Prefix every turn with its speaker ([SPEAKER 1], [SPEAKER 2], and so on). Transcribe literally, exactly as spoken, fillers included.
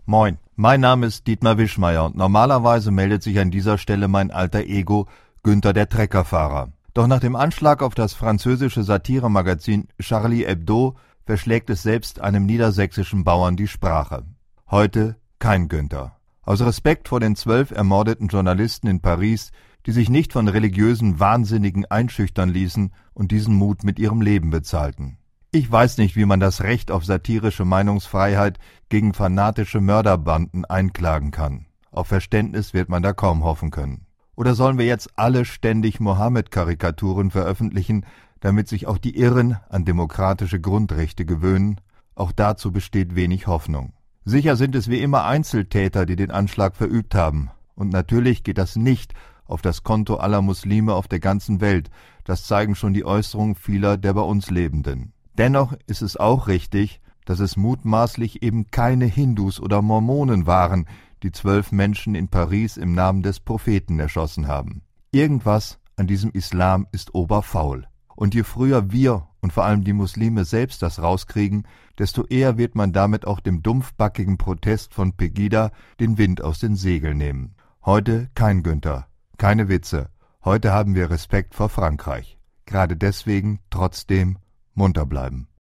[SPEAKER 1] Moin, mein Name ist Dietmar Wischmeyer und normalerweise meldet sich an dieser Stelle mein alter Ego Günther der Treckerfahrer. Doch nach dem Anschlag auf das französische Satiremagazin Charlie Hebdo verschlägt es selbst einem niedersächsischen Bauern die Sprache. Heute kein Günther. Aus Respekt vor den zwölf ermordeten Journalisten in Paris, die sich nicht von religiösen Wahnsinnigen einschüchtern ließen und diesen Mut mit ihrem Leben bezahlten. Ich weiß nicht, wie man das Recht auf satirische Meinungsfreiheit gegen fanatische Mörderbanden einklagen kann. Auf Verständnis wird man da kaum hoffen können. Oder sollen wir jetzt alle ständig Mohammed-Karikaturen veröffentlichen, damit sich auch die Irren an demokratische Grundrechte gewöhnen? Auch dazu besteht wenig Hoffnung. Sicher sind es wie immer Einzeltäter, die den Anschlag verübt haben. Und natürlich geht das nicht auf das Konto aller Muslime auf der ganzen Welt. Das zeigen schon die Äußerungen vieler der bei uns Lebenden. Dennoch ist es auch richtig, dass es mutmaßlich eben keine Hindus oder Mormonen waren, die zwölf Menschen in Paris im Namen des Propheten erschossen haben. Irgendwas an diesem Islam ist oberfaul. Und je früher wir und vor allem die Muslime selbst das rauskriegen, desto eher wird man damit auch dem dumpfbackigen Protest von Pegida den Wind aus den Segeln nehmen. Heute kein Günther, keine Witze. Heute haben wir Respekt vor Frankreich. Gerade deswegen trotzdem munter bleiben.